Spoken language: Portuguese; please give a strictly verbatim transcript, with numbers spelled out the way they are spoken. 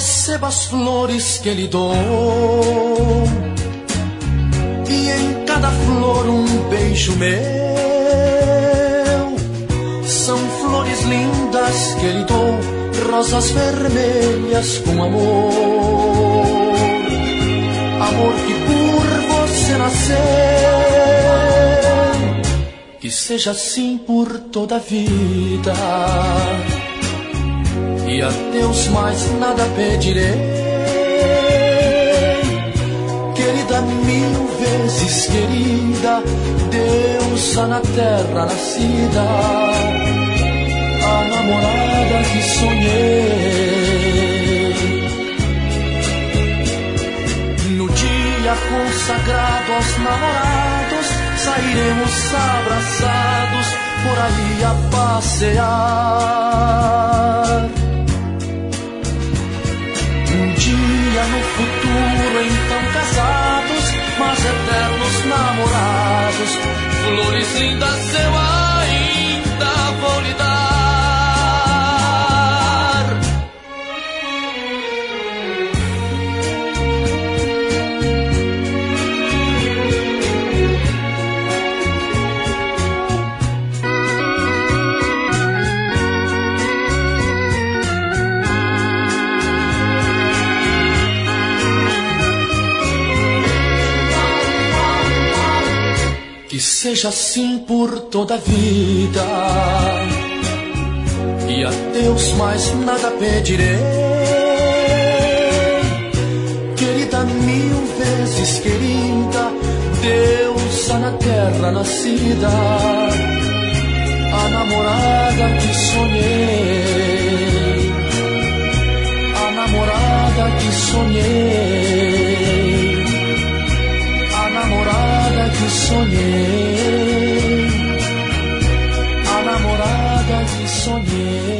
receba as flores que lhe dou, e em cada flor um beijo meu. São flores lindas que lhe dou, rosas vermelhas com amor, amor que por você nasceu. Que seja assim por toda a vida, e a Deus mais nada pedirei. Querida, mil vezes querida, deusa na terra nascida, a namorada que sonhei. No dia consagrado aos namorados, sairemos abraçados por aí a passear. Um dia no futuro, então casados, mas eternos namorados, flores lindas eu ainda vou lhe dar. Que seja assim por toda a vida, e a Deus mais nada pedirei. Querida, mil vezes querida, deusa na terra nascida, a namorada que sonhei, a namorada que sonhei, a namorada que sonhei, a namorada que sonhei.